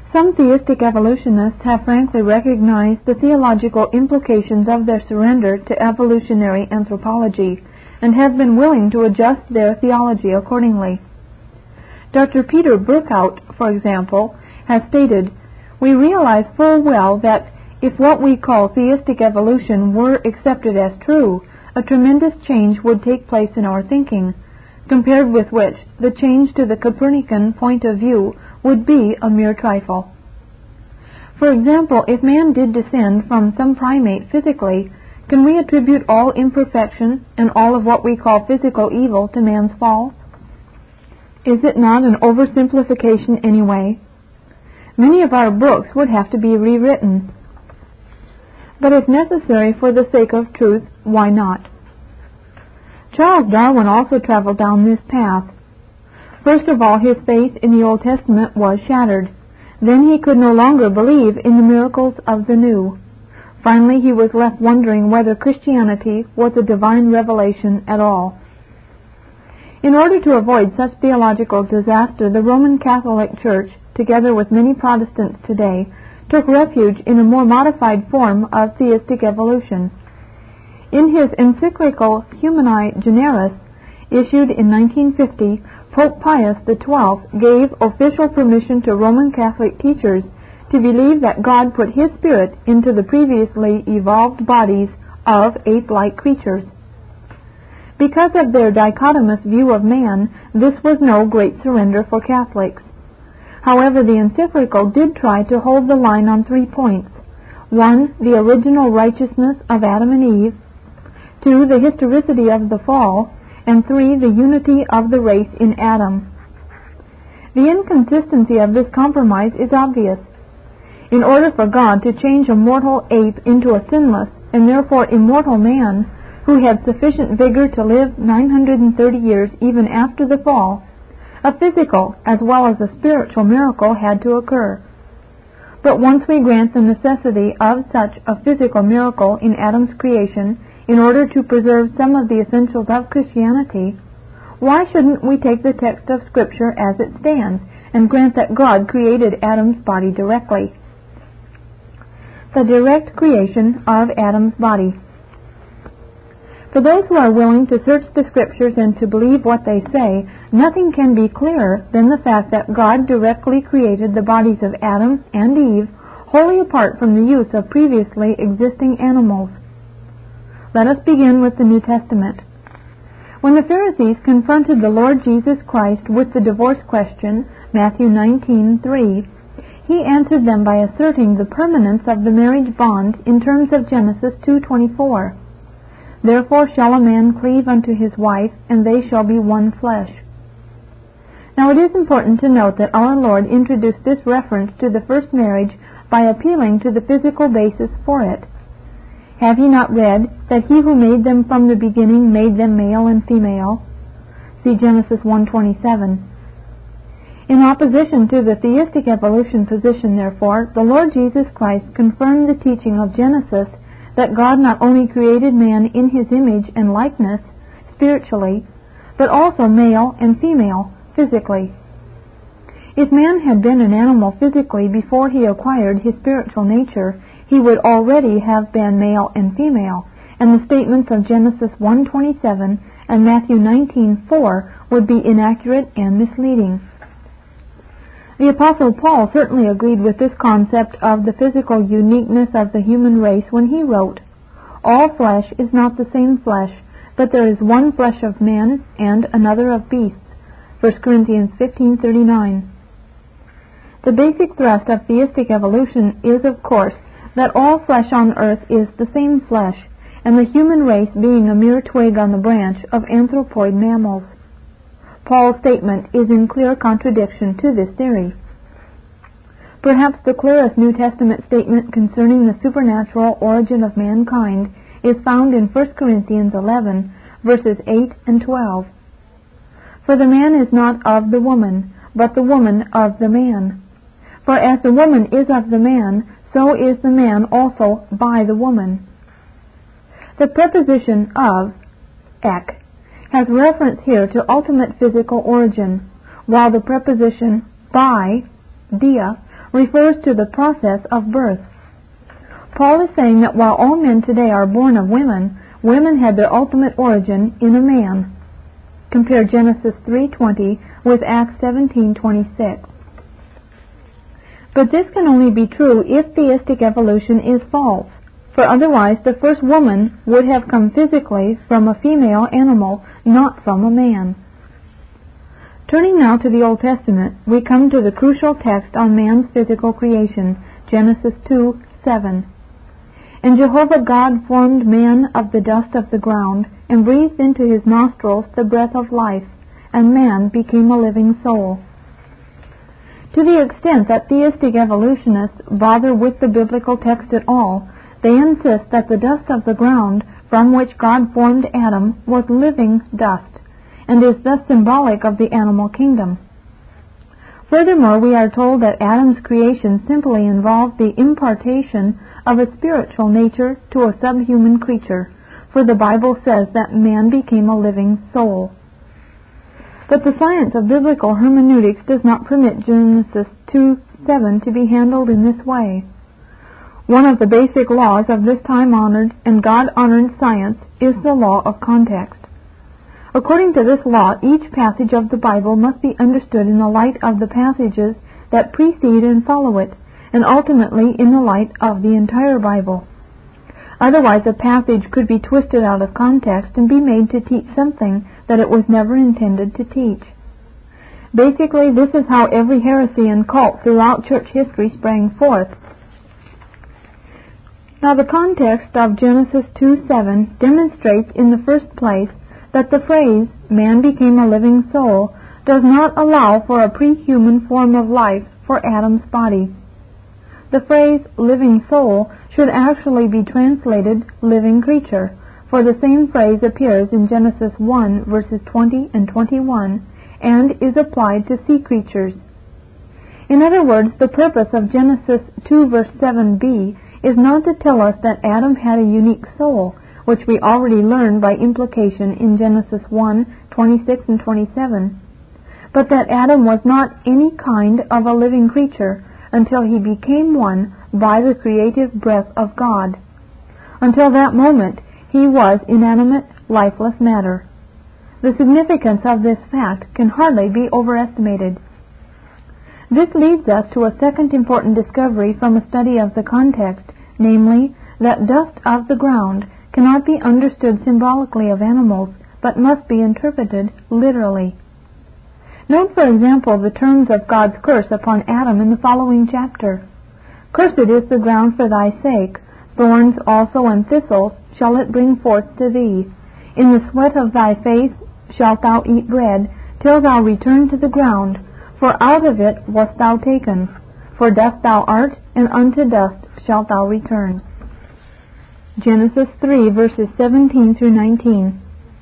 Some theistic evolutionists have frankly recognized the theological implications of their surrender to evolutionary anthropology and have been willing to adjust their theology accordingly. Dr. Peter Burkout, for example, has stated, "We realize full well that if what we call theistic evolution were accepted as true, a tremendous change would take place in our thinking, compared with which the change to the Copernican point of view would be a mere trifle. For example, if man did descend from some primate physically, can we attribute all imperfection and all of what we call physical evil to man's fall? Is it not an oversimplification anyway? Many of our books would have to be rewritten. But if necessary for the sake of truth, why not?" Charles Darwin also traveled down this path. First of all, his faith in the Old Testament was shattered. Then he could no longer believe in the miracles of the New. Finally, he was left wondering whether Christianity was a divine revelation at all. In order to avoid such theological disaster, the Roman Catholic Church, together with many Protestants today, took refuge in a more modified form of theistic evolution. In his encyclical Humani Generis, issued in 1950, Pope Pius XII gave official permission to Roman Catholic teachers to believe that God put His Spirit into the previously evolved bodies of ape-like creatures. Because of their dichotomous view of man, this was no great surrender for Catholics. However, the encyclical did try to hold the line on 3 points. 1. The original righteousness of Adam and Eve. 2. The historicity of the fall. And 3. The unity of the race in Adam. The inconsistency of this compromise is obvious. In order for God to change a mortal ape into a sinless and therefore immortal man who had sufficient vigor to live 930 years even after the fall, a physical as well as a spiritual miracle had to occur. But once we grant the necessity of such a physical miracle in Adam's creation in order to preserve some of the essentials of Christianity, why shouldn't we take the text of Scripture as it stands and grant that God created Adam's body directly? The direct creation of Adam's body. For those who are willing to search the Scriptures and to believe what they say, nothing can be clearer than the fact that God directly created the bodies of Adam and Eve, wholly apart from the use of previously existing animals. Let us begin with the New Testament. When the Pharisees confronted the Lord Jesus Christ with the divorce question, Matthew 19:3, He answered them by asserting the permanence of the marriage bond in terms of Genesis 2:24. Therefore shall a man cleave unto his wife, and they shall be one flesh. Now it is important to note that our Lord introduced this reference to the first marriage by appealing to the physical basis for it. Have ye not read that He who made them from the beginning made them male and female? See Genesis 1:27. In opposition to the theistic evolution position, therefore, the Lord Jesus Christ confirmed the teaching of Genesis that God not only created man in His image and likeness, spiritually, but also male and female, physically. If man had been an animal physically before he acquired his spiritual nature, he would already have been male and female, and the statements of Genesis 1:27 and Matthew 19:4 would be inaccurate and misleading. The Apostle Paul certainly agreed with this concept of the physical uniqueness of the human race when he wrote, "All flesh is not the same flesh, but there is one flesh of men and another of beasts." 1 Corinthians 15:39. The basic thrust of theistic evolution is, of course, that all flesh on earth is the same flesh, and the human race being a mere twig on the branch of anthropoid mammals. Paul's statement is in clear contradiction to this theory. Perhaps the clearest New Testament statement concerning the supernatural origin of mankind is found in 1 Corinthians 11, verses 8 and 12. For the man is not of the woman, but the woman of the man. For as the woman is of the man, so is the man also by the woman. The preposition of, ek, has reference here to ultimate physical origin, while the preposition by, dia, refers to the process of birth. Paul is saying that while all men today are born of women, women had their ultimate origin in a man. Compare Genesis 3:20 with Acts 17:26. But this can only be true if theistic evolution is false, for otherwise the first woman would have come physically from a female animal, not from a man. Turning now to the Old Testament, we come to the crucial text on man's physical creation, Genesis 2:7. And Jehovah God formed man of the dust of the ground, and breathed into his nostrils the breath of life, and man became a living soul. To the extent that theistic evolutionists bother with the biblical text at all, they insist that the dust of the ground from which God formed Adam was living dust, and is thus symbolic of the animal kingdom. Furthermore, we are told that Adam's creation simply involved the impartation of a spiritual nature to a subhuman creature, for the Bible says that man became a living soul. But the science of biblical hermeneutics does not permit Genesis 2:7 to be handled in this way. One of the basic laws of this time-honored and God-honored science is the law of context. According to this law, each passage of the Bible must be understood in the light of the passages that precede and follow it, and ultimately in the light of the entire Bible. Otherwise, a passage could be twisted out of context and be made to teach something that it was never intended to teach. Basically, this is how every heresy and cult throughout church history sprang forth. Now, the context of Genesis 2:7 demonstrates in the first place that the phrase, man became a living soul, does not allow for a pre-human form of life for Adam's body. The phrase, living soul, should actually be translated living creature, for the same phrase appears in Genesis 1 verses 20 and 21, and is applied to sea creatures. In other words, the purpose of Genesis 2 verse 7b is not to tell us that Adam had a unique soul, which we already learned by implication in Genesis 1:26 and 27, but that Adam was not any kind of a living creature until he became one by the creative breath of God. Until that moment, he was inanimate, lifeless matter. The significance of this fact can hardly be overestimated. This leads us to a second important discovery from a study of the context, namely, that dust of the ground cannot be understood symbolically of animals, but must be interpreted literally. Note, for example, the terms of God's curse upon Adam in the following chapter. Cursed is the ground for thy sake, thorns also and thistles shall it bring forth to thee. In the sweat of thy face shalt thou eat bread, till thou return to the ground, for out of it wast thou taken. For dust thou art, and unto dust shalt thou return. Genesis 3, verses 17 through 19.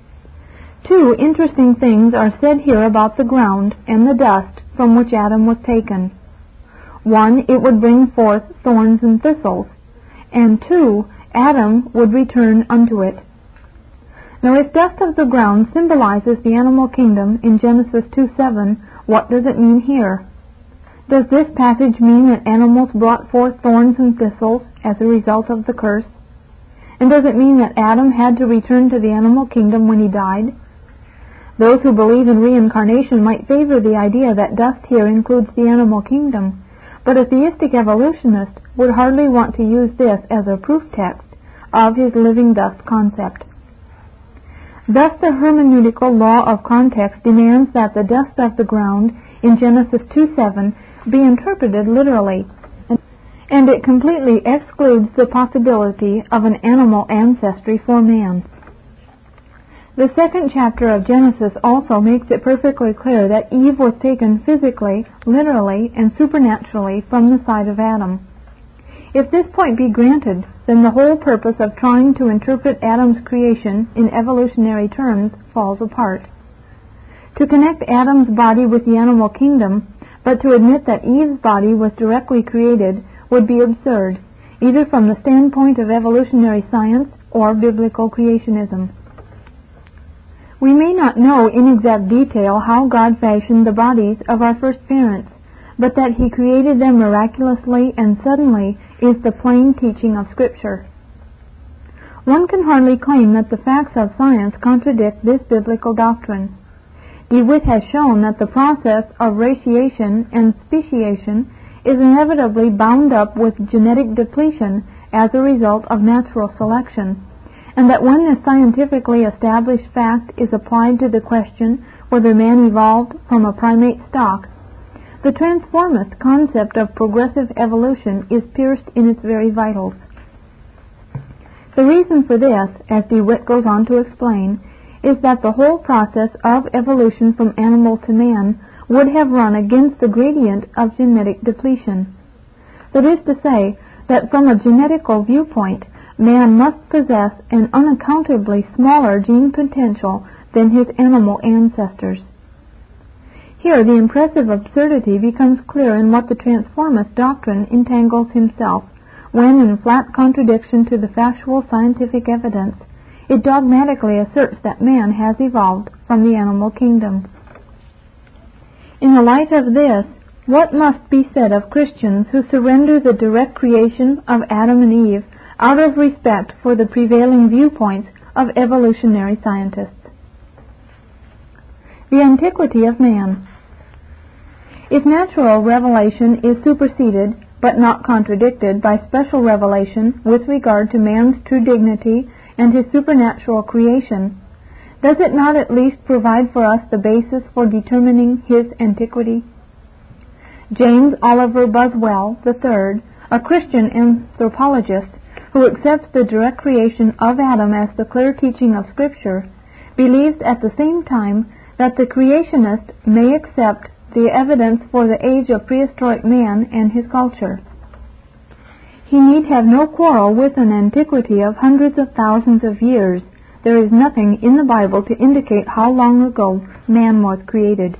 Two interesting things are said here about the ground and the dust from which Adam was taken. One, it would bring forth thorns and thistles, and two, Adam would return unto it. Now, if dust of the ground symbolizes the animal kingdom in Genesis 2:7, what does it mean here? Does this passage mean that animals brought forth thorns and thistles as a result of the curse? And does it mean that Adam had to return to the animal kingdom when he died? Those who believe in reincarnation might favor the idea that dust here includes the animal kingdom, but a theistic evolutionist would hardly want to use this as a proof text of his living dust concept. Thus, the hermeneutical law of context demands that the dust of the ground in Genesis 2:7 be interpreted literally, and it completely excludes the possibility of an animal ancestry for man. The second chapter of Genesis also makes it perfectly clear that Eve was taken physically, literally, and supernaturally from the side of Adam. If this point be granted, then the whole purpose of trying to interpret Adam's creation in evolutionary terms falls apart. To connect Adam's body with the animal kingdom, but to admit that Eve's body was directly created, would be absurd, either from the standpoint of evolutionary science or biblical creationism. We may not know in exact detail how God fashioned the bodies of our first parents, but that He created them miraculously and suddenly is the plain teaching of Scripture. One can hardly claim that the facts of science contradict this biblical doctrine. DeWitt has shown that the process of raciation and speciation is inevitably bound up with genetic depletion as a result of natural selection, and that when this scientifically established fact is applied to the question whether man evolved from a primate stock, the transformist concept of progressive evolution is pierced in its very vitals. The reason for this, as DeWitt goes on to explain, is that the whole process of evolution from animal to man would have run against the gradient of genetic depletion. That is to say, that from a genetical viewpoint, man must possess an unaccountably smaller gene potential than his animal ancestors. Here the impressive absurdity becomes clear in what the transformist doctrine entangles himself, when, in flat contradiction to the factual scientific evidence, it dogmatically asserts that man has evolved from the animal kingdom. In the light of this, what must be said of Christians who surrender the direct creation of Adam and Eve out of respect for the prevailing viewpoints of evolutionary scientists? The antiquity of man. If natural revelation is superseded but not contradicted by special revelation with regard to man's true dignity and his supernatural creation, does it not at least provide for us the basis for determining his antiquity? James Oliver Buswell III, a Christian anthropologist who accepts the direct creation of Adam as the clear teaching of Scripture, believes at the same time that the creationist may accept the evidence for the age of prehistoric man and his culture. He need have no quarrel with an antiquity of hundreds of thousands of years. There is nothing in the Bible to indicate how long ago man was created.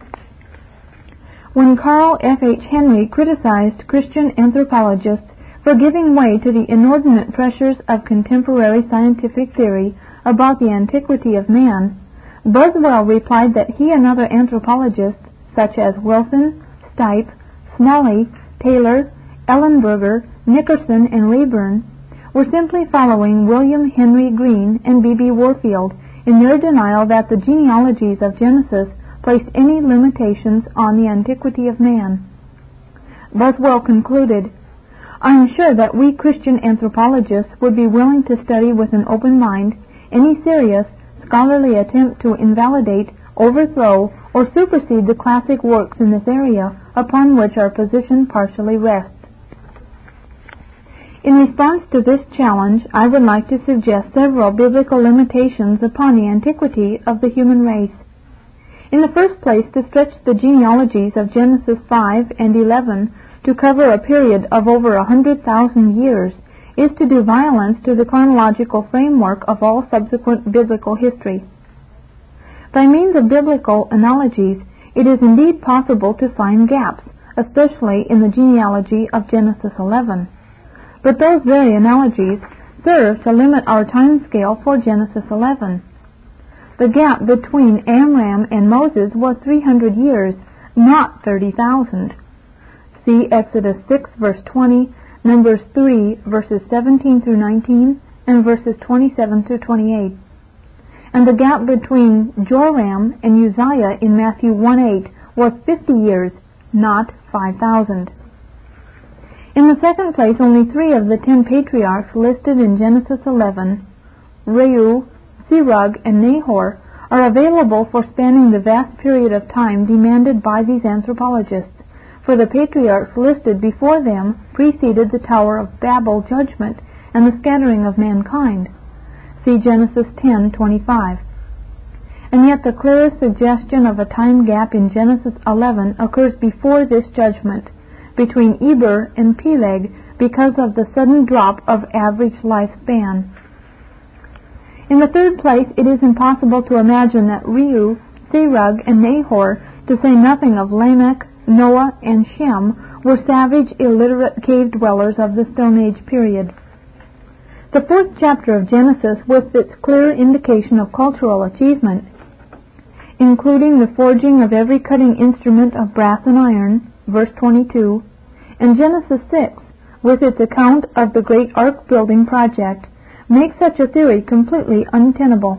When Carl F. H. Henry criticized Christian anthropologists for giving way to the inordinate pressures of contemporary scientific theory about the antiquity of man, Buswell replied that he and other anthropologists, such as Wilson, Stipe, Smalley, Taylor, Ellenberger, Nickerson, and Rayburn, were simply following William Henry Green and B.B. Warfield in their denial that the genealogies of Genesis placed any limitations on the antiquity of man. Buswell concluded, "I am sure that we Christian anthropologists would be willing to study with an open mind any serious, scholarly attempt to invalidate, overthrow, or supersede the classic works in this area upon which our position partially rests." In response to this challenge, I would like to suggest several biblical limitations upon the antiquity of the human race. In the first place, to stretch the genealogies of Genesis 5 and 11 to cover a period of over 100,000 years is to do violence to the chronological framework of all subsequent biblical history. By means of biblical analogies, it is indeed possible to find gaps, especially in the genealogy of Genesis 11. But those very analogies serve to limit our time scale for Genesis 11. The gap between Amram and Moses was 300 years, not 30,000. See Exodus 6, verse 20, Numbers 3, verses 17 through 19, and verses 27 through 28. And the gap between Joram and Uzziah in Matthew 1:8 was 50 years, not 5,000. In the second place, only 3 of the 10 patriarchs listed in Genesis 11, Reu, Serug, and Nahor, are available for spanning the vast period of time demanded by these anthropologists, for the patriarchs listed before them preceded the Tower of Babel judgment and the scattering of mankind. See Genesis 10:25. And yet the clearest suggestion of a time gap in Genesis 11 occurs before this judgment, between Eber and Peleg, because of the sudden drop of average lifespan. In the third place, it is impossible to imagine that Reu, Serug, and Nahor, to say nothing of Lamech, Noah, and Shem, were savage, illiterate cave dwellers of the Stone Age period. The 4th chapter of Genesis, with its clear indication of cultural achievement, including the forging of every cutting instrument of brass and iron, verse 22, and Genesis 6, with its account of the great ark-building project, make such a theory completely untenable?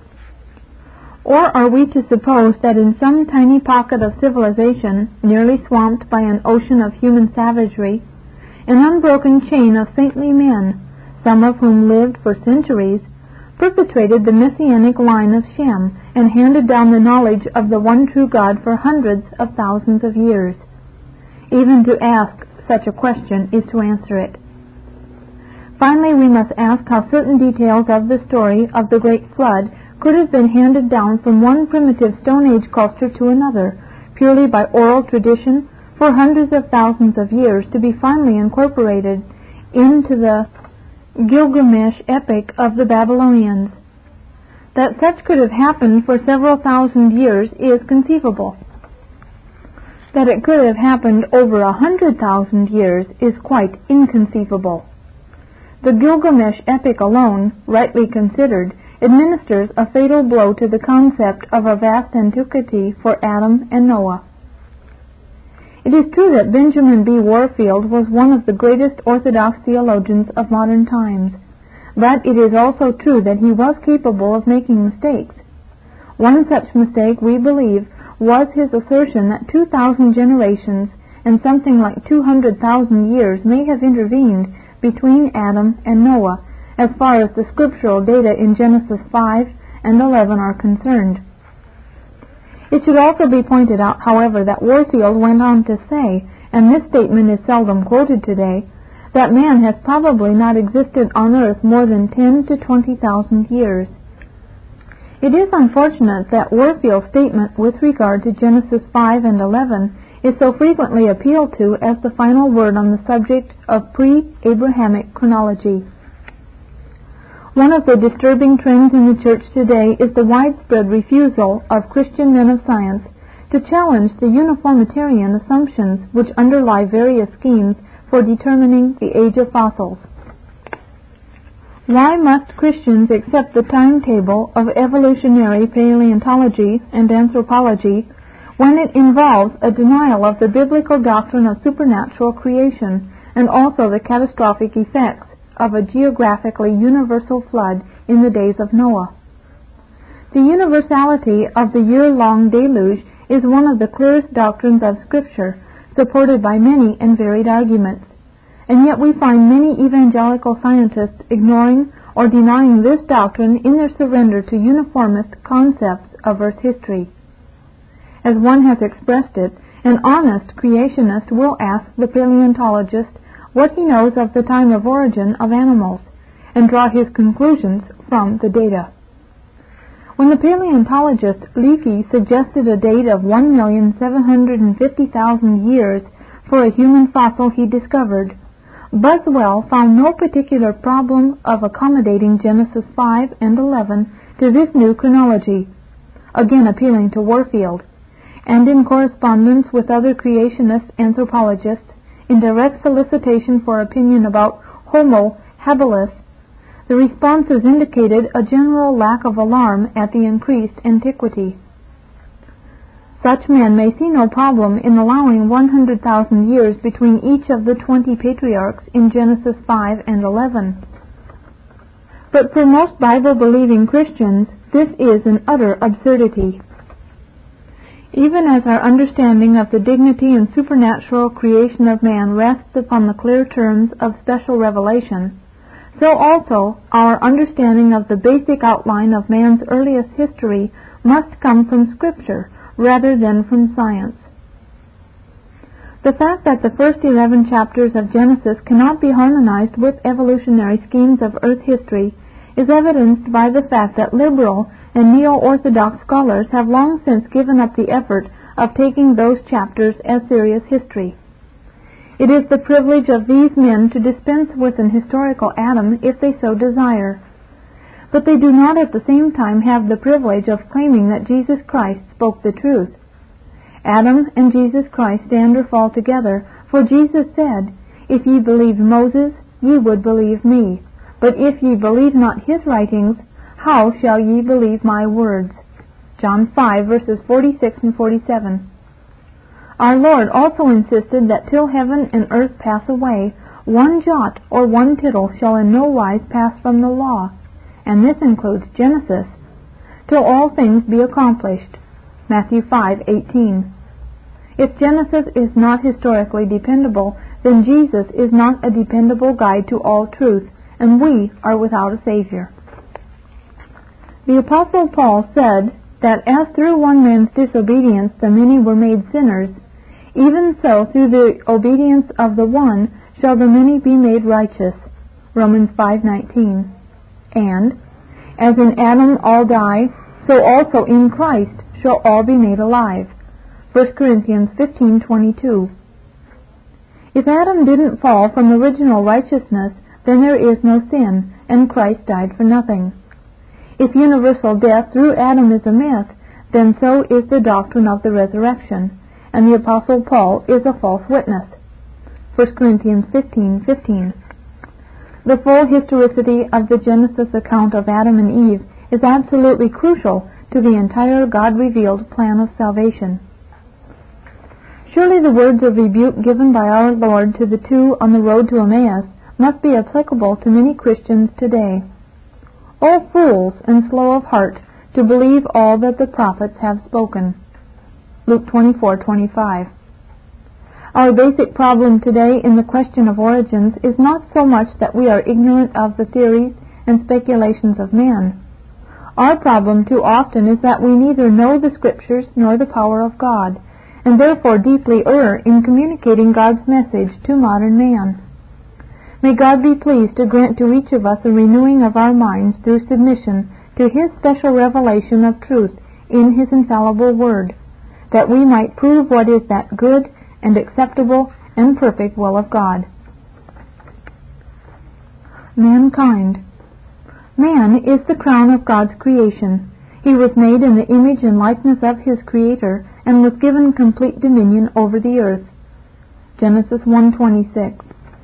Or are we to suppose that in some tiny pocket of civilization, nearly swamped by an ocean of human savagery, an unbroken chain of saintly men, some of whom lived for centuries, perpetuated the messianic line of Shem and handed down the knowledge of the one true God for hundreds of thousands of years? Even to ask such a question is to answer it. Finally, we must ask how certain details of the story of the great flood could have been handed down from one primitive Stone Age culture to another, purely by oral tradition, for hundreds of thousands of years, to be finally incorporated into the Gilgamesh epic of the Babylonians. That such could have happened for several thousand years is conceivable. That it could have happened over 100,000 years is quite inconceivable. The Gilgamesh epic alone, rightly considered, administers a fatal blow to the concept of a vast antiquity for Adam and Noah. It is true that Benjamin B. Warfield was one of the greatest Orthodox theologians of modern times, but it is also true that he was capable of making mistakes. One such mistake, we believe, was his assertion that 2,000 generations and something like 200,000 years may have intervened between Adam and Noah, as far as the scriptural data in Genesis 5 and 11 are concerned. It should also be pointed out, however, that Warfield went on to say, and this statement is seldom quoted today, that man has probably not existed on earth more than 10 to 20,000 years. It is unfortunate that Warfield's statement with regard to Genesis 5 and 11 is so frequently appealed to as the final word on the subject of pre-Abrahamic chronology. One of the disturbing trends in the Church today is the widespread refusal of Christian men of science to challenge the uniformitarian assumptions which underlie various schemes for determining the age of fossils. Why must Christians accept the timetable of evolutionary paleontology and anthropology when it involves a denial of the biblical doctrine of supernatural creation and also the catastrophic effects of a geographically universal flood in the days of Noah? The universality of the year-long deluge is one of the clearest doctrines of Scripture, supported by many and varied arguments, and yet we find many evangelical scientists ignoring or denying this doctrine in their surrender to uniformist concepts of Earth history. As one has expressed it, an honest creationist will ask the paleontologist what he knows of the time of origin of animals, and draw his conclusions from the data. When the paleontologist Leakey suggested a date of 1,750,000 years for a human fossil he discovered, Buswell found no particular problem of accommodating Genesis 5 and 11 to this new chronology, again appealing to Warfield, and in correspondence with other creationist anthropologists, in direct solicitation for opinion about Homo habilis, the responses indicated a general lack of alarm at the increased antiquity. Such men may see no problem in allowing 100,000 years between each of the 20 patriarchs in Genesis 5 and 11. But for most Bible-believing Christians, this is an utter absurdity. Even as our understanding of the dignity and supernatural creation of man rests upon the clear terms of special revelation, so also our understanding of the basic outline of man's earliest history must come from Scripture rather than from science. The fact that the first 11 chapters of Genesis cannot be harmonized with evolutionary schemes of Earth history is evidenced by the fact that liberal and neo-Orthodox scholars have long since given up the effort of taking those chapters as serious history. It is the privilege of these men to dispense with an historical Adam if they so desire. But they do not at the same time have the privilege of claiming that Jesus Christ spoke the truth. Adam and Jesus Christ stand or fall together, for Jesus said, "If ye believed Moses, ye would believe me. But if ye believe not his writings, how shall ye believe my words?" John 5, verses 46 and 47. Our Lord also insisted that till heaven and earth pass away, one jot or one tittle shall in no wise pass from the law, and this includes Genesis, till all things be accomplished. Matthew 5:18. If Genesis is not historically dependable, then Jesus is not a dependable guide to all truth, and we are without a Savior. The Apostle Paul said that as through one man's disobedience the many were made sinners, even so through the obedience of the one shall the many be made righteous. Romans 5:19. And, as in Adam all die, so also in Christ shall all be made alive. 1 Corinthians 15:22. If Adam didn't fall from original righteousness, then there is no sin, and Christ died for nothing. If universal death through Adam is a myth, then so is the doctrine of the resurrection, and the Apostle Paul is a false witness. 1 Corinthians 15:15. The full historicity of the Genesis account of Adam and Eve is absolutely crucial to the entire God-revealed plan of salvation. Surely the words of rebuke given by our Lord to the two on the road to Emmaus must be applicable to many Christians today. O fools and slow of heart, to believe all that the prophets have spoken. Luke 24:25. Our basic problem today in the question of origins is not so much that we are ignorant of the theories and speculations of man. Our problem too often is that we neither know the Scriptures nor the power of God, and therefore deeply err in communicating God's message to modern man. May God be pleased to grant to each of us a renewing of our minds through submission to His special revelation of truth in His infallible Word, that we might prove what is that good and acceptable and perfect will of God. Mankind. Man is the crown of God's creation. He was made in the image and likeness of His Creator and was given complete dominion over the earth. Genesis 1:26.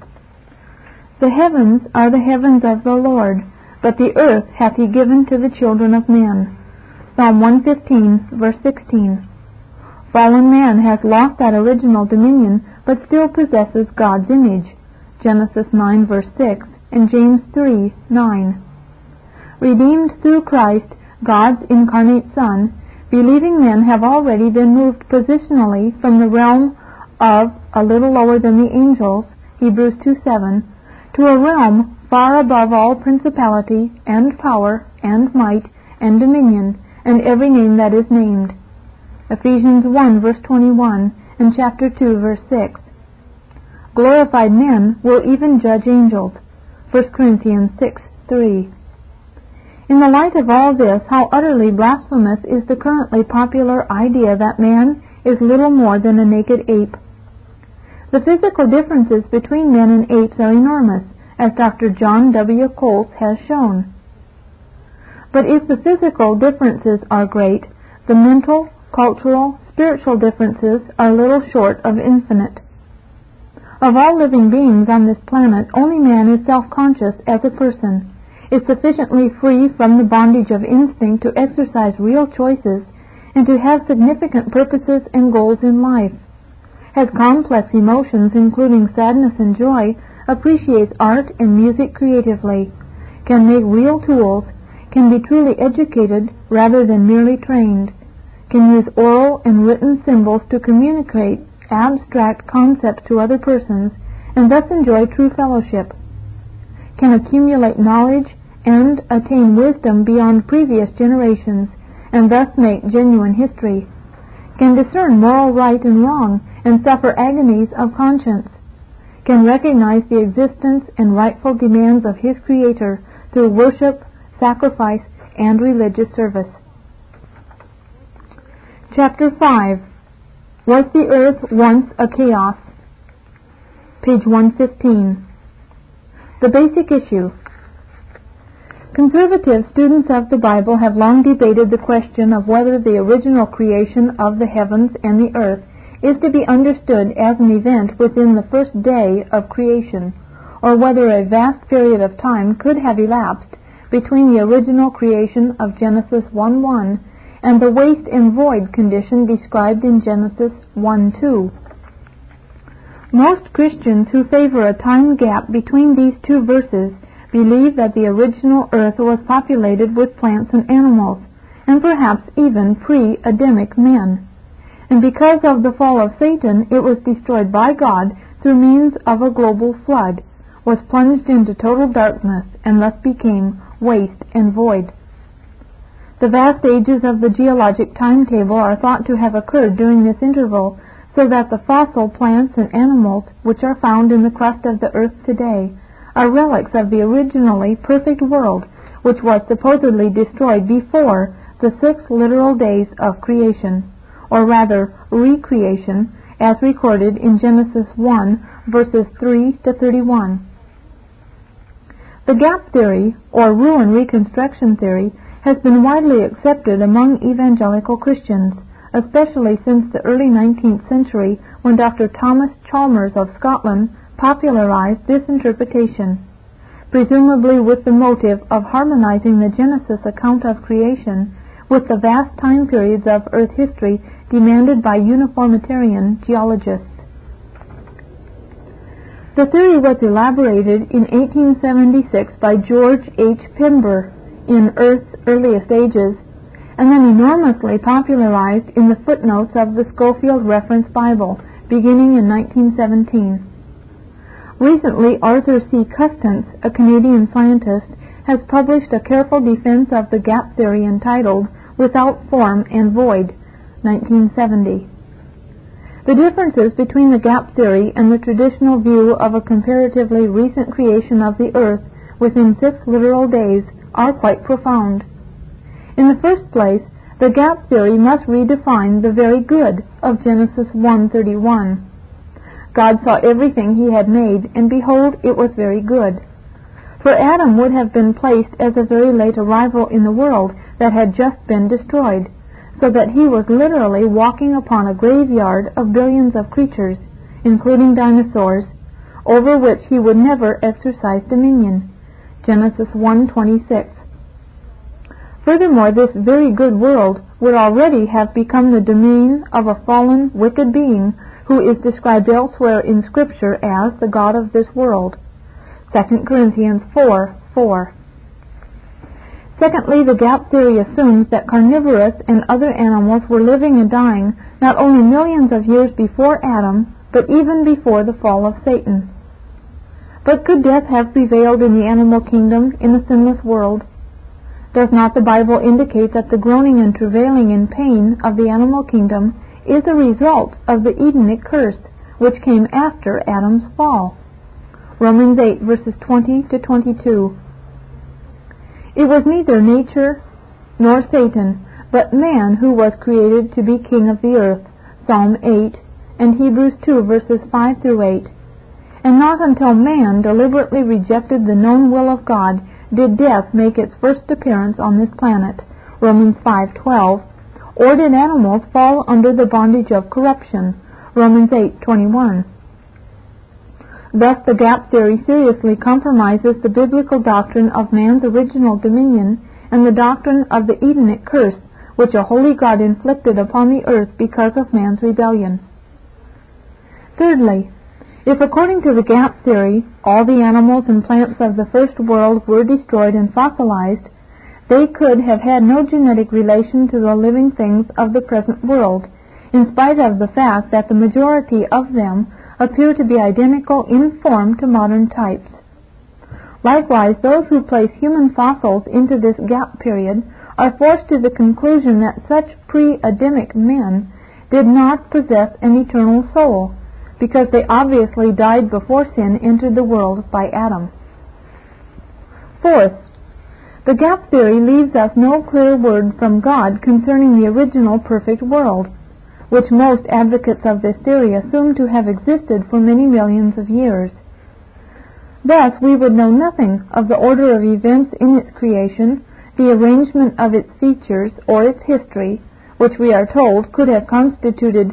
The heavens are the heavens of the Lord, but the earth hath He given to the children of men. Psalm 115:16. Fallen man has lost that original dominion, but still possesses God's image. Genesis 9:6 and James 3:9. Redeemed through Christ, God's incarnate Son, believing men have already been moved positionally from the realm of a little lower than the angels, Hebrews 2:7, to a realm far above all principality and power and might and dominion and every name that is named. Ephesians 1:21 and chapter 2:6. Glorified men will even judge angels. 1 Corinthians 6:3. In the light of all this, how utterly blasphemous is the currently popular idea that man is little more than a naked ape. The physical differences between men and apes are enormous, as Dr. John W. Coles has shown. But if the physical differences are great, the mental, cultural, spiritual differences are little short of infinite. Of all living beings on this planet, only man is self-conscious as a person, is sufficiently free from the bondage of instinct to exercise real choices and to have significant purposes and goals in life, has complex emotions including sadness and joy, appreciates art and music creatively, can make real tools, can be truly educated rather than merely trained, can use oral and written symbols to communicate abstract concepts to other persons and thus enjoy true fellowship, can accumulate knowledge and attain wisdom beyond previous generations and thus make genuine history, can discern moral right and wrong and suffer agonies of conscience, can recognize the existence and rightful demands of his Creator through worship, sacrifice, and religious service. Chapter 5. Was the earth once a chaos? Page 115. The basic issue. Conservative students of the Bible have long debated the question of whether the original creation of the heavens and the earth is to be understood as an event within the first day of creation, or whether a vast period of time could have elapsed between the original creation of Genesis 1:1 and the waste and void condition described in Genesis 1:2. Most Christians who favor a time gap between these two verses believe that the original earth was populated with plants and animals, and perhaps even pre-Adamic men. And because of the fall of Satan, it was destroyed by God through means of a global flood, was plunged into total darkness, and thus became waste and void. The vast ages of the geologic timetable are thought to have occurred during this interval, so that the fossil plants and animals which are found in the crust of the earth today are relics of the originally perfect world which was supposedly destroyed before the 6 literal days of creation, or rather recreation, as recorded in Genesis 1, verses 3 to 31. The gap theory, or ruin reconstruction theory, has been widely accepted among evangelical Christians, especially since the early 19th century, when Dr. Thomas Chalmers of Scotland popularized this interpretation, presumably with the motive of harmonizing the Genesis account of creation with the vast time periods of earth history demanded by uniformitarian geologists. The theory was elaborated in 1876 by George H. Pember in Earth's Earliest Ages, and then enormously popularized in the footnotes of the Scofield Reference Bible, beginning in 1917. Recently, Arthur C. Custance, a Canadian scientist, has published a careful defense of the gap theory entitled Without Form and Void, 1970. The differences between the gap theory and the traditional view of a comparatively recent creation of the earth within 6 literal days are quite profound. In the first place, the gap theory must redefine the very good of Genesis 1:31. God saw everything he had made, and behold, it was very good. For Adam would have been placed as a very late arrival in the world that had just been destroyed, so that he was literally walking upon a graveyard of billions of creatures, including dinosaurs, over which he would never exercise dominion. Genesis 1:26. Furthermore, this very good world would already have become the domain of a fallen, wicked being who is described elsewhere in Scripture as the God of this world. 2 Corinthians 4:4. Secondly, the gap theory assumes that carnivorous and other animals were living and dying not only millions of years before Adam, but even before the fall of Satan. But could death have prevailed in the animal kingdom in a sinless world? Does not the Bible indicate that the groaning and travailing in pain of the animal kingdom is a result of the Edenic curse, which came after Adam's fall? Romans 8, verses 20 to 22. It was neither nature nor Satan, but man who was created to be king of the earth, Psalm 8, and Hebrews 2, verses 5 through 8. And not until man deliberately rejected the known will of God did death make its first appearance on this planet, Romans 5:12, or did animals fall under the bondage of corruption, Romans 8:21. Thus the gap theory seriously compromises the biblical doctrine of man's original dominion and the doctrine of the Edenic curse which a holy God inflicted upon the earth because of man's rebellion. Thirdly, if according to the gap theory all the animals and plants of the first world were destroyed and fossilized, they could have had no genetic relation to the living things of the present world, in spite of the fact that the majority of them appear to be identical in form to modern types. Likewise, those who place human fossils into this gap period are forced to the conclusion that such pre-Adamic men did not possess an eternal soul, because they obviously died before sin entered the world by Adam. Fourth, the gap theory leaves us no clear word from God concerning the original perfect world, which most advocates of this theory assume to have existed for many millions of years. Thus, we would know nothing of the order of events in its creation, the arrangement of its features, or its history, which we are told could have constituted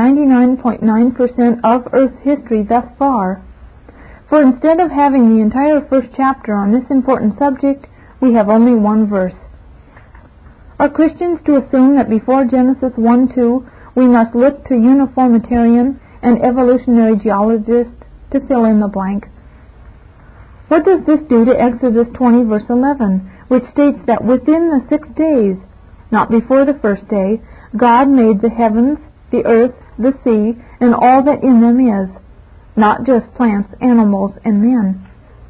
99.9% of Earth's history thus far. For instead of having the entire first chapter on this important subject, we have only one verse. Are Christians to assume that before Genesis 1:2 we must look to uniformitarian and evolutionary geologists to fill in the blank? What does this do to Exodus 20 verse 11, which states that within the 6 days, not before the first day, God made the heavens, the earth, the sea, and all that in them is, not just plants, animals, and men?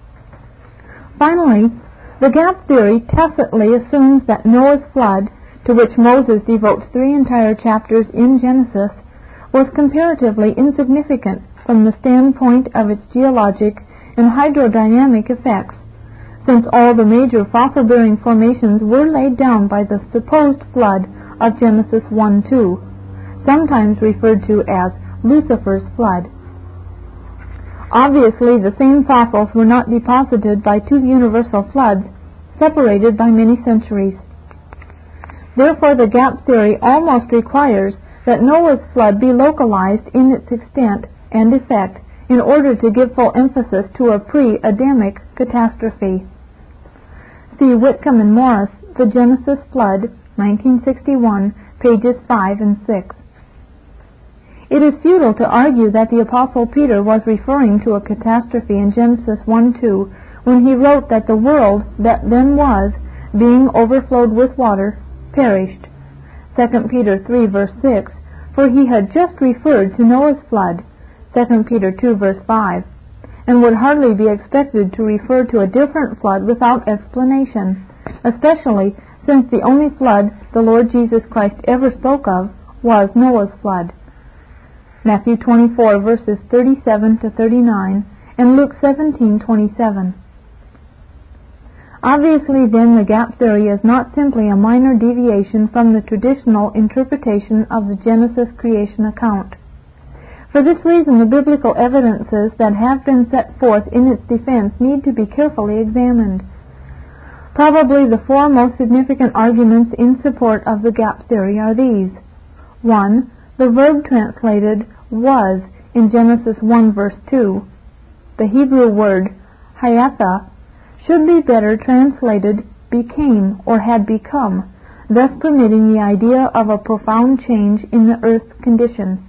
Finally, the gap theory tacitly assumes that Noah's flood, to which Moses devotes 3 entire chapters in Genesis, was comparatively insignificant from the standpoint of its geologic and hydrodynamic effects, since all the major fossil-bearing formations were laid down by the supposed flood of Genesis 1:2, sometimes referred to as Lucifer's flood. Obviously, the same fossils were not deposited by 2 universal floods separated by many centuries. Therefore, the gap theory almost requires that Noah's flood be localized in its extent and effect in order to give full emphasis to a pre-Adamic catastrophe. See Whitcomb and Morris, The Genesis Flood, 1961, pages 5 and 6. It is futile to argue that the Apostle Peter was referring to a catastrophe in Genesis 1:2 when he wrote that the world that then was, being overflowed with water, perished. 2 Peter 3 verse 6, for he had just referred to Noah's flood, 2 Peter 2 verse 5, and would hardly be expected to refer to a different flood without explanation, especially since the only flood the Lord Jesus Christ ever spoke of was Noah's flood. Matthew 24 verses 37 to 39 and Luke 17:27. Obviously, then, the gap theory is not simply a minor deviation from the traditional interpretation of the Genesis creation account. For this reason, the biblical evidences that have been set forth in its defense need to be carefully examined. Probably the 4 most significant arguments in support of the gap theory are these. 1. The verb translated was in Genesis 1 verse 2, the Hebrew word hayatha, should be better translated became or had become, thus permitting the idea of a profound change in the earth's condition.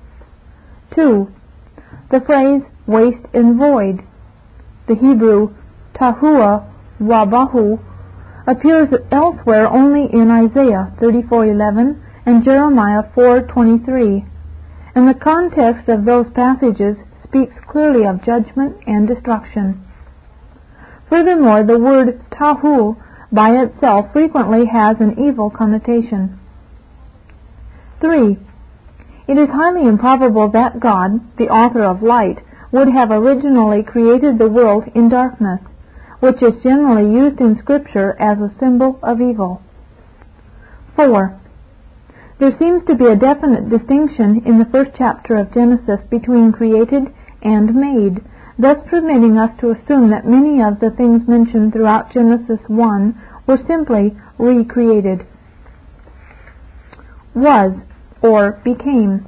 2. The phrase waste and void, the Hebrew tahua wabahu, appears elsewhere only in Isaiah 34:11 and Jeremiah 4:23, and the context of those passages speaks clearly of judgment and destruction. Furthermore, the word tahu by itself frequently has an evil connotation. 3. It is highly improbable that God, the author of light, would have originally created the world in darkness, which is generally used in Scripture as a symbol of evil. 4. There seems to be a definite distinction in the first chapter of Genesis between created and made, thus permitting us to assume that many of the things mentioned throughout Genesis 1 were simply recreated. Was, or became.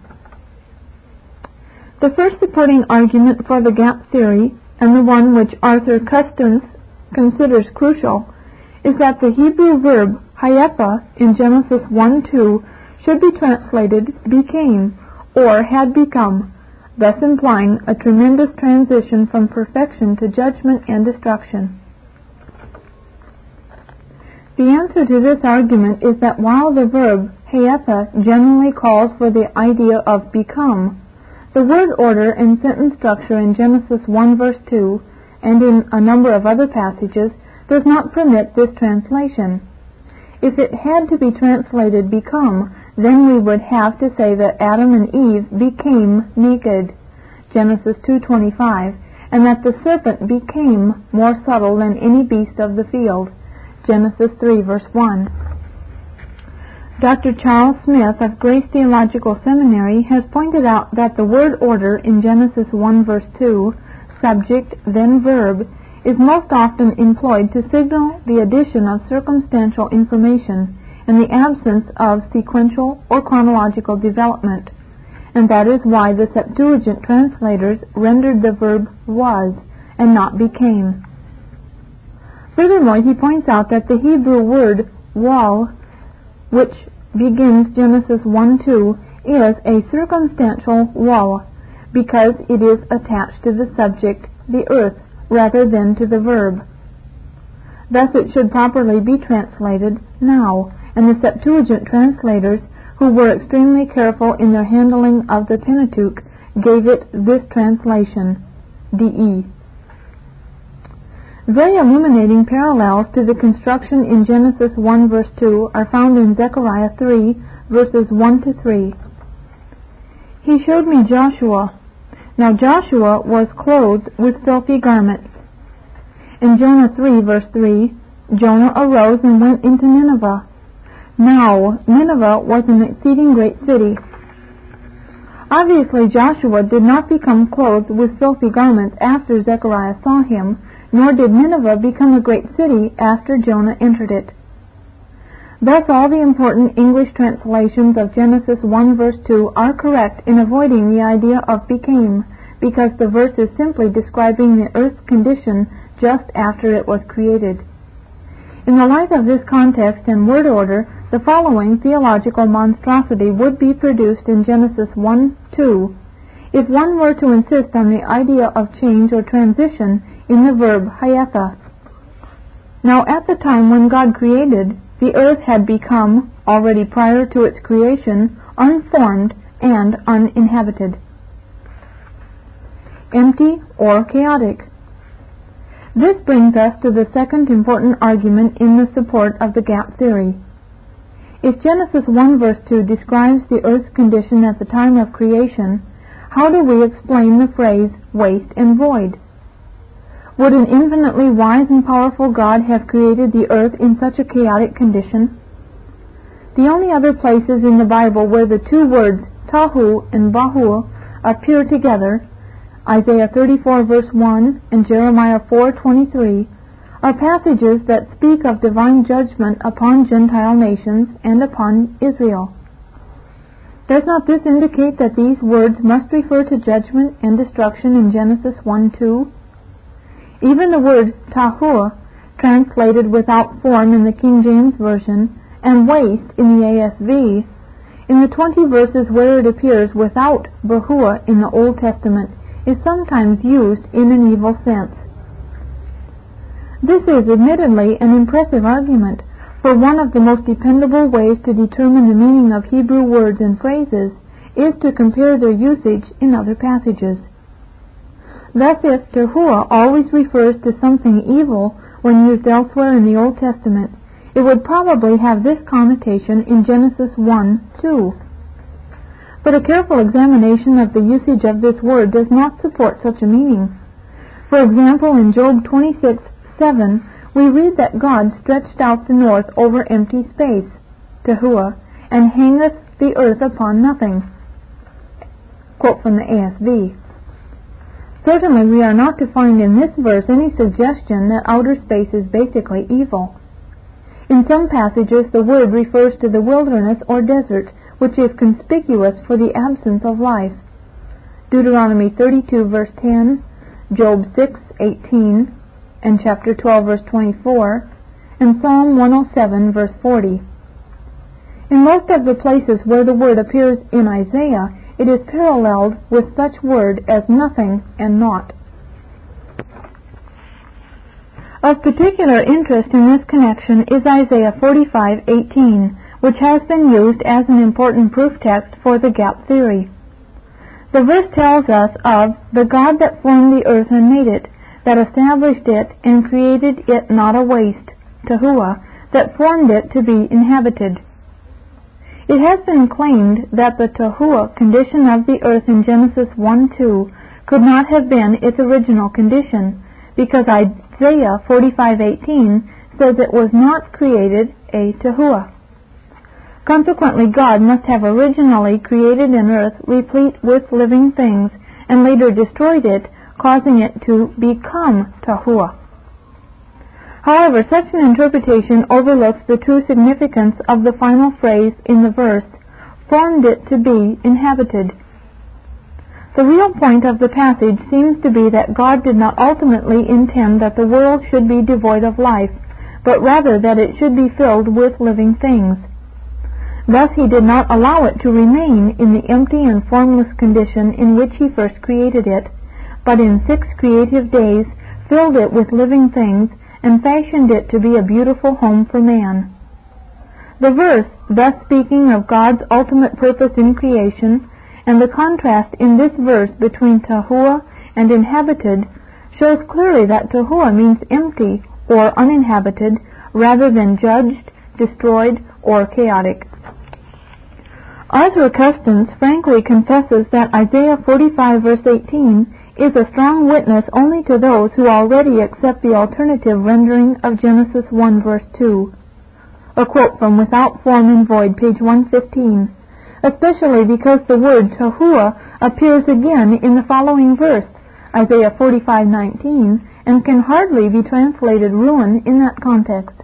The first supporting argument for the gap theory, and the one which Arthur Custance considers crucial, is that the Hebrew verb hayatha in Genesis 1:2 should be translated became, or had become, thus implying a tremendous transition from perfection to judgment and destruction. The answer to this argument is that while the verb hayatha generally calls for the idea of become, the word order and sentence structure in Genesis 1 verse 2 and in a number of other passages does not permit this translation. If it had to be translated become, then we would have to say that Adam and Eve became naked, Genesis 2:25, and that the serpent became more subtle than any beast of the field, Genesis 3 verse 1. Dr. Charles Smith of Grace Theological Seminary has pointed out that the word order in Genesis 1 verse 2, subject then verb, is most often employed to signal the addition of circumstantial information and the absence of sequential or chronological development, and that is why the Septuagint translators rendered the verb was and not became. Furthermore, he points out that the Hebrew word wal which begins Genesis 1:2, is a circumstantial wall, because it is attached to the subject, the earth, rather than to the verb. Thus it should properly be translated now, and the Septuagint translators, who were extremely careful in their handling of the Pentateuch, gave it this translation, DE. Very illuminating parallels to the construction in Genesis 1 verse 2 are found in Zechariah 3 verses 1 to 3. He showed me Joshua. Now Joshua was clothed with filthy garments. In Jonah 3 verse 3, Jonah arose and went into Nineveh. Now Nineveh was an exceeding great city. Obviously Joshua did not become clothed with filthy garments after Zechariah saw him, nor did Nineveh become a great city after Jonah entered it. Thus all the important English translations of Genesis 1 verse 2 are correct in avoiding the idea of became, because the verse is simply describing the earth's condition just after it was created. In the light of this context and word order, the following theological monstrosity would be produced in Genesis 1:2 if one were to insist on the idea of change or transition in the verb hayatha. Now at the time when God created, the earth had become, already prior to its creation, unformed and uninhabited. Empty or chaotic. This brings us to the second important argument in the support of the gap theory. If Genesis 1 verse 2 describes the earth's condition at the time of creation, how do we explain the phrase waste and void? Would an infinitely wise and powerful God have created the earth in such a chaotic condition? The only other places in the Bible where the two words tahu and bahu appear together, Isaiah 34 verse 1 and Jeremiah 4:23, are passages that speak of divine judgment upon Gentile nations and upon Israel. Does not this indicate that these words must refer to judgment and destruction in Genesis 1:2? Even the word tahu, translated without form in the King James Version, and waste in the ASV, in the 20 verses where it appears without bahua in the Old Testament, is sometimes used in an evil sense. This is admittedly an impressive argument, for one of the most dependable ways to determine the meaning of Hebrew words and phrases is to compare their usage in other passages. Thus, if tehuah always refers to something evil when used elsewhere in the Old Testament, it would probably have this connotation in Genesis 1:2. But a careful examination of the usage of this word does not support such a meaning. For example, in Job 26:7, we read that God stretched out the north over empty space, tehuah, and hangeth the earth upon nothing. Quote from the ASV. Certainly we are not to find in this verse any suggestion that outer space is basically evil. In some passages the word refers to the wilderness or desert, which is conspicuous for the absence of life. Deuteronomy 32 verse 10, Job 6:18, and chapter 12 verse 24, and Psalm 107 verse 40. In most of the places where the word appears in Isaiah, it is paralleled with such word as nothing and naught. Of particular interest in this connection is Isaiah 45:18, which has been used as an important proof text for the gap theory. The verse tells us of the God that formed the earth and made it, that established it and created it not a waste, tehuah, that formed it to be inhabited. It has been claimed that the tehuah condition of the earth in Genesis 1:2 could not have been its original condition, because Isaiah 45:18 says it was not created a tehuah. Consequently, God must have originally created an earth replete with living things, and later destroyed it, causing it to become tehuah. However, such an interpretation overlooks the true significance of the final phrase in the verse, formed it to be inhabited. The real point of the passage seems to be that God did not ultimately intend that the world should be devoid of life, but rather that it should be filled with living things. Thus he did not allow it to remain in the empty and formless condition in which he first created it, but in 6 creative days filled it with living things and fashioned it to be a beautiful home for man. The verse, thus speaking of God's ultimate purpose in creation, and the contrast in this verse between Tahuah and inhabited, shows clearly that Tahuah means empty or uninhabited rather than judged, destroyed, or chaotic. Arthur Custance frankly confesses that Isaiah 45 verse 18 is a strong witness only to those who already accept the alternative rendering of Genesis 1 verse 2. A quote from Without Form and Void, page 115, especially because the word Tahuah appears again in the following verse, Isaiah 45:19, and can hardly be translated ruin in that context.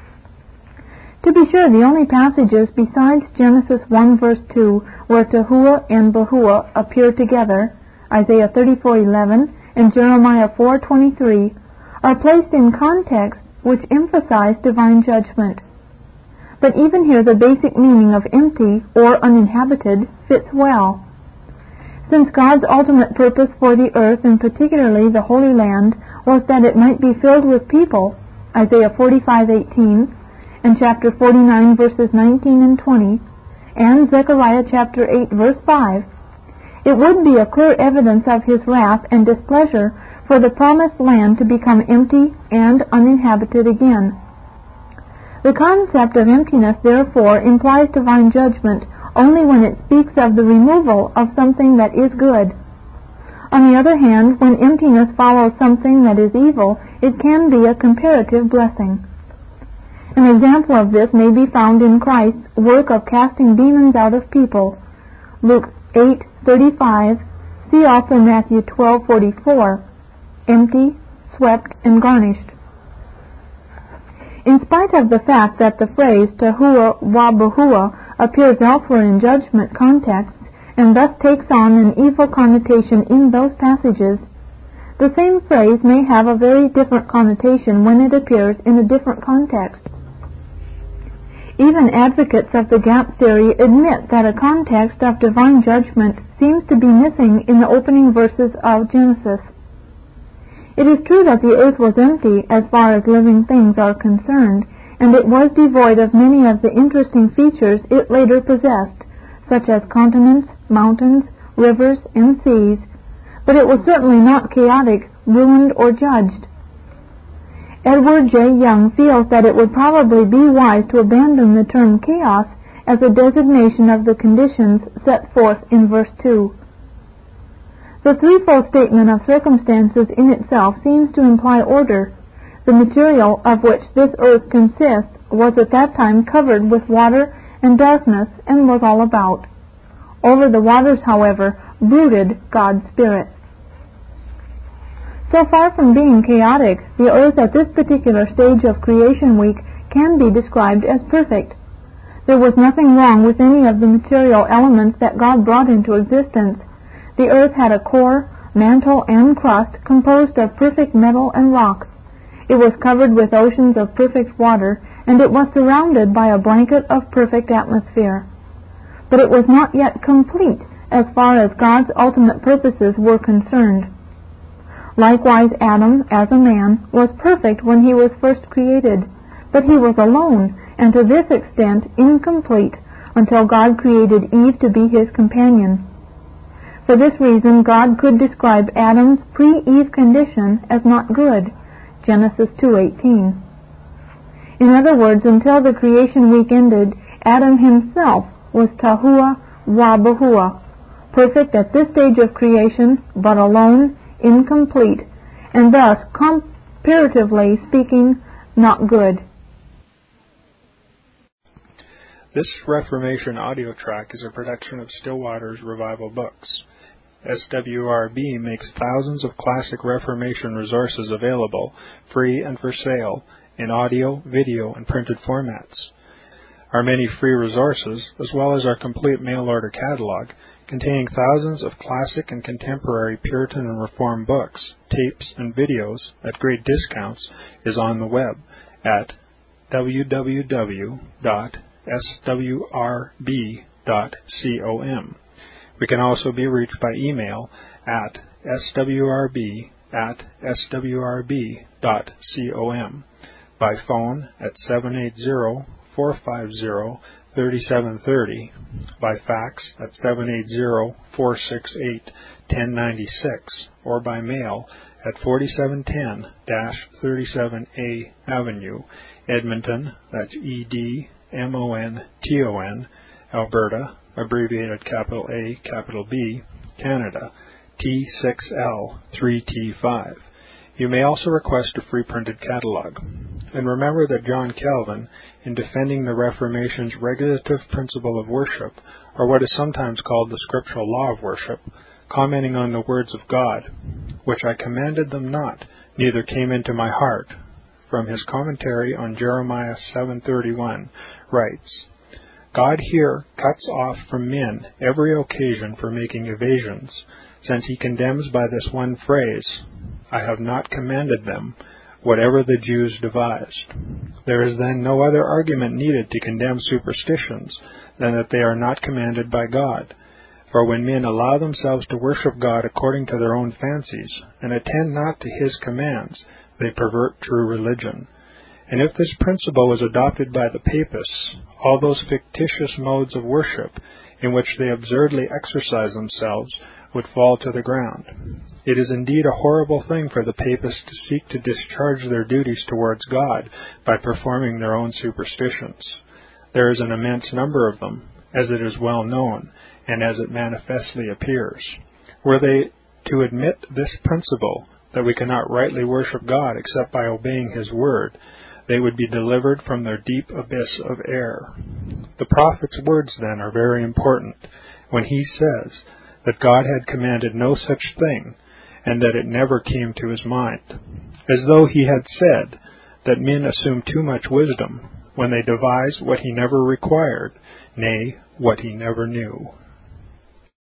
To be sure, the only passages besides Genesis 1 verse 2 where Tahuah and Bahuah appear together, Isaiah 34:11 and Jeremiah 4:23, are placed in context which emphasize divine judgment. But even here the basic meaning of empty or uninhabited fits well. Since God's ultimate purpose for the earth, and particularly the Holy Land, was that it might be filled with people, Isaiah 45:18, and chapter 49 verses 19 and 20, and Zechariah chapter 8 verse 5, it would be a clear evidence of his wrath and displeasure for the promised land to become empty and uninhabited again. The concept of emptiness, therefore, implies divine judgment only when it speaks of the removal of something that is good. On the other hand, when emptiness follows something that is evil, it can be a comparative blessing. An example of this may be found in Christ's work of casting demons out of people, Luke 8:35, see also Matthew 12:44, empty, swept, and garnished. In spite of the fact that the phrase Tahuah wa Bahuah appears elsewhere in judgment contexts, and thus takes on an evil connotation in those passages, the same phrase may have a very different connotation when it appears in a different context. Even advocates of the gap theory admit that a context of divine judgment seems to be missing in the opening verses of Genesis. It is true that the earth was empty as far as living things are concerned, and it was devoid of many of the interesting features it later possessed, such as continents, mountains, rivers, and seas, but it was certainly not chaotic, ruined, or judged. Edward J. Young feels that it would probably be wise to abandon the term chaos as a designation of the conditions set forth in verse 2. The threefold statement of circumstances in itself seems to imply order. The material of which this earth consists was at that time covered with water and darkness and was all about. Over the waters, however, brooded God's Spirit. So far from being chaotic, the earth at this particular stage of creation week can be described as perfect. There was nothing wrong with any of the material elements that God brought into existence. The earth had a core, mantle, and crust composed of perfect metal and rock. It was covered with oceans of perfect water, and it was surrounded by a blanket of perfect atmosphere. But it was not yet complete as far as God's ultimate purposes were concerned. Likewise, Adam, as a man, was perfect when he was first created, but he was alone, and to this extent incomplete, until God created Eve to be his companion. For this reason, God could describe Adam's pre-Eve condition as not good, Genesis 2:18. In other words, until the creation week ended, Adam himself was Tahuah wa Bahuah, perfect at this stage of creation, but alone, incomplete, and thus, comparatively speaking, not good. This Reformation audio track is a production of Still Waters Revival Books. SWRB makes thousands of classic Reformation resources available, free and for sale, in audio, video, and printed formats. Our many free resources, as well as our complete mail-order catalog, containing thousands of classic and contemporary Puritan and Reformed books, tapes, and videos at great discounts, is on the web at www.swrb.org. swrb.com. We can also be reached by email at swrb@swrb.com, by phone at 780-450-3730, by fax at 780-468-1096, or by mail at 4710-37A Avenue, Edmonton, that's Edmonton, Alberta, abbreviated capital A, capital B, Canada, T6L3T5. You may also request a free printed catalog. And remember that John Calvin, in defending the Reformation's regulative principle of worship, or what is sometimes called the scriptural law of worship, commenting on the words of God, which I commanded them not, neither came into my heart, from his commentary on Jeremiah 7:31, writes, God here cuts off from men every occasion for making evasions, since he condemns by this one phrase, I have not commanded them, whatever the Jews devised. There is then no other argument needed to condemn superstitions than that they are not commanded by God. For when men allow themselves to worship God according to their own fancies, and attend not to his commands, they pervert true religion. And if this principle was adopted by the Papists, all those fictitious modes of worship in which they absurdly exercise themselves would fall to the ground. It is indeed a horrible thing for the Papists to seek to discharge their duties towards God by performing their own superstitions. There is an immense number of them, as it is well known, and as it manifestly appears. Were they to admit this principle, that we cannot rightly worship God except by obeying his word, they would be delivered from their deep abyss of error. The prophet's words, then, are very important, when he says that God had commanded no such thing, and that it never came to his mind, as though he had said that men assume too much wisdom when they devise what he never required, nay, what he never knew.